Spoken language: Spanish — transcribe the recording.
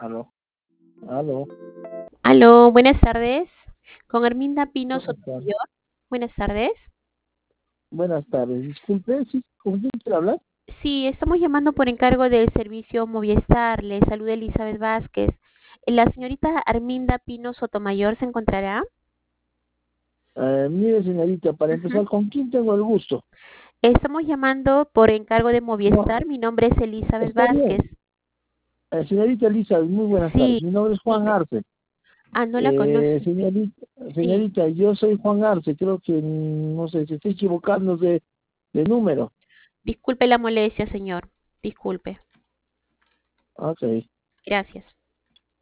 Aló, aló, Aló, buenas tardes. Con Arminda Pino buenas tardes. Sotomayor. Buenas tardes. Buenas tardes. Disculpe, ¿sí? ¿Con quién quiere hablar? Sí, estamos llamando por encargo del servicio Movistar. Le saluda Elizabeth Vázquez. La señorita Arminda Pino Sotomayor se encontrará. Mire, señorita, para Ujú. empezar, ¿con quién tengo el gusto? Estamos llamando por encargo de No, Movistar. Mi nombre es Elizabeth está bien. Vázquez. Señorita Elizabeth, muy buenas tardes. Sí, Mi nombre es Juan dime. Arce. Ah, no la conoce. Señorita, Sí, señorita, yo soy Juan Arce. Creo que, no sé, se está equivocando de número. disculpe la molestia, señor. Disculpe. Ok. Gracias.